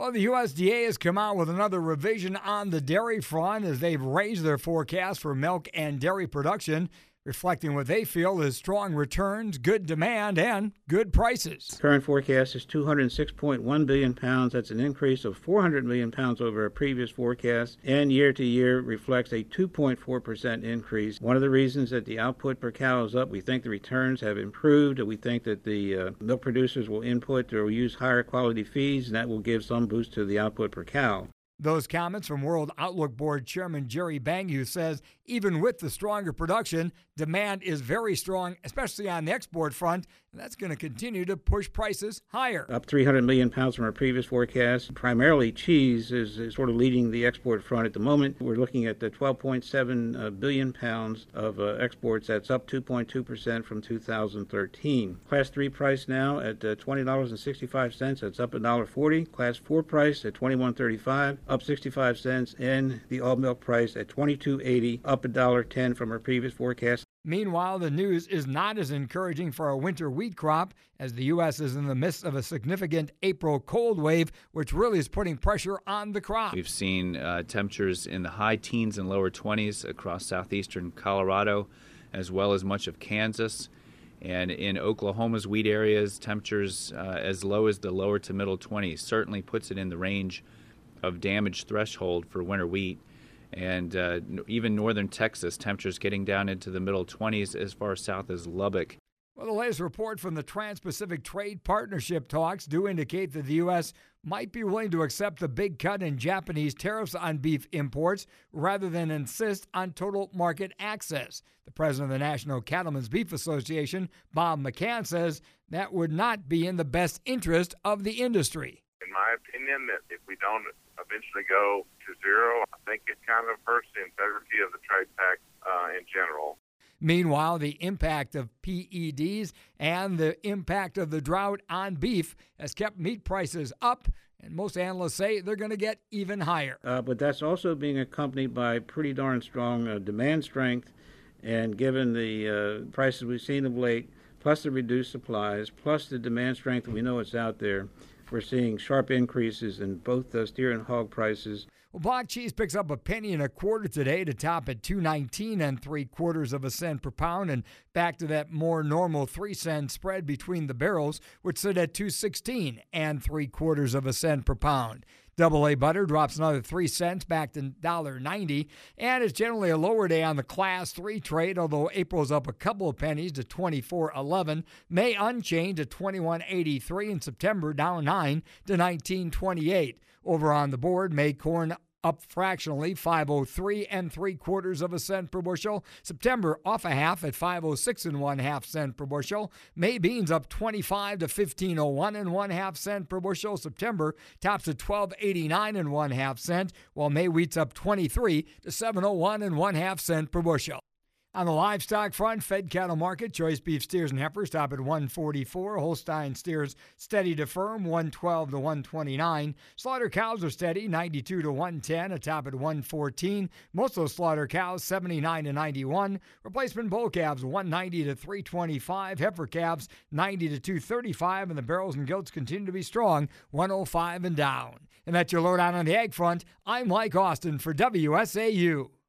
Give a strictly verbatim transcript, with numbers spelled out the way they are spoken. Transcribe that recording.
Well, the U S D A has come out with another revision on the dairy front as they've raised their forecast for milk and dairy production, reflecting what they feel is strong returns, good demand, and good prices. Current forecast is two hundred six point one billion pounds. That's an increase of four hundred million pounds over a previous forecast, and year to year reflects a two point four percent increase. One of the reasons that the output per cow is up, we think the returns have improved. We think that the uh, milk producers will input or use higher quality feeds, and that will give some boost to the output per cow. Those comments from World Outlook Board Chairman Jerry Bangu says even with the stronger production, demand is very strong, especially on the export front, and that's going to continue to push prices higher. Up three hundred million pounds from our previous forecast. Primarily cheese is, is sort of leading the export front at the moment. We're looking at the twelve point seven uh, billion pounds of uh, exports. That's up two point two percent from two thousand thirteen. Class three price now at uh, twenty dollars and sixty-five cents. That's up one dollar forty. Class four price at twenty-one thirty-five, up sixty-five cents. And the all milk price at twenty-two eighty, up one dollar ten from our previous forecast. Meanwhile, the news is not as encouraging for our winter wheat crop as the U S is in the midst of a significant April cold wave, which really is putting pressure on the crop. We've seen uh, temperatures in the high teens and lower twenties across southeastern Colorado, as well as much of Kansas. And in Oklahoma's wheat areas, temperatures uh, as low as the lower to middle twenties certainly puts it in the range of damage threshold for winter wheat. And uh, even northern Texas, temperatures getting down into the middle twenties as far south as Lubbock. Well, the latest report from the Trans-Pacific Trade Partnership talks do indicate that the U S might be willing to accept the big cut in Japanese tariffs on beef imports rather than insist on total market access. The president of the National Cattlemen's Beef Association, Bob McCann, says that would not be in the best interest of the industry. In my opinion, that if we don't eventually go to zero, I think it kind of hurts the integrity of the trade pact uh, in general. Meanwhile, the impact of P E Ds and the impact of the drought on beef has kept meat prices up, and most analysts say they're going to get even higher. Uh, but that's also being accompanied by pretty darn strong uh, demand strength, and given the uh, prices we've seen of late, plus the reduced supplies, plus the demand strength that we know it's out there, we're seeing sharp increases in both the steer and hog prices. Well, block cheese picks up a penny and a quarter today to top at two nineteen and three quarters of a cent per pound, and back to that more normal three cent spread between the barrels, which sit at two sixteen and three quarters of a cent per pound. Double A butter drops another three cents back to one dollar ninety, and it's generally a lower day on the Class three trade, although April's up a couple of pennies to twenty-four eleven, May unchanged at twenty-one eighty-three, and September down nine to nineteen twenty-eight. Over on the board, May corn up fractionally, five oh three and three quarters of a cent per bushel. September off a half at five oh six and one half cent per bushel. May beans up twenty-five to fifteen oh one and one half cent per bushel. September tops at twelve eighty-nine and one half cent, while May wheat's up twenty-three to seven oh one and one half cent per bushel. On the livestock front, fed cattle market, choice beef steers and heifers top at one forty-four. Holstein steers steady to firm, one twelve to one twenty-nine. Slaughter cows are steady, ninety-two to one ten, a top at one fourteen. Most of those slaughter cows, seventy-nine to ninety-one. Replacement bull calves, one ninety to three twenty-five. Heifer calves, ninety to two thirty-five. And the barrels and gilts continue to be strong, one oh five and down. And that's your lowdown on the ag front. I'm Mike Austin for W S A U.